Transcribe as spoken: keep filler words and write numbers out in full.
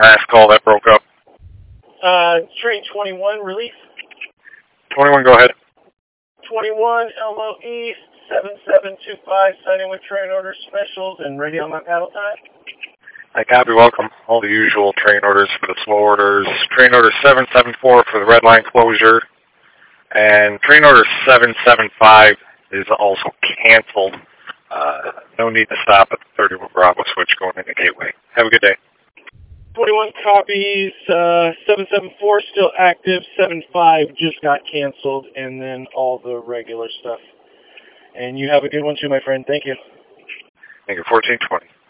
Last call that broke up. Uh, train twenty-one, release. twenty-one, go ahead. twenty-one, Elmo East, seven seven two five, signing with train order specials and ready on my paddle time. I copy, welcome. All the usual train orders for the slow orders. Train order seven seven four for the red line closure. And train order seven seven five is also canceled. Uh, no need to stop at the thirty-one Bravo switch going into Gateway. Have a good day. twenty-one copies, uh, seven seven four still active, seven five just got canceled, and then all the regular stuff. And you have a good one too, my friend. Thank you. Thank you, fourteen twenty.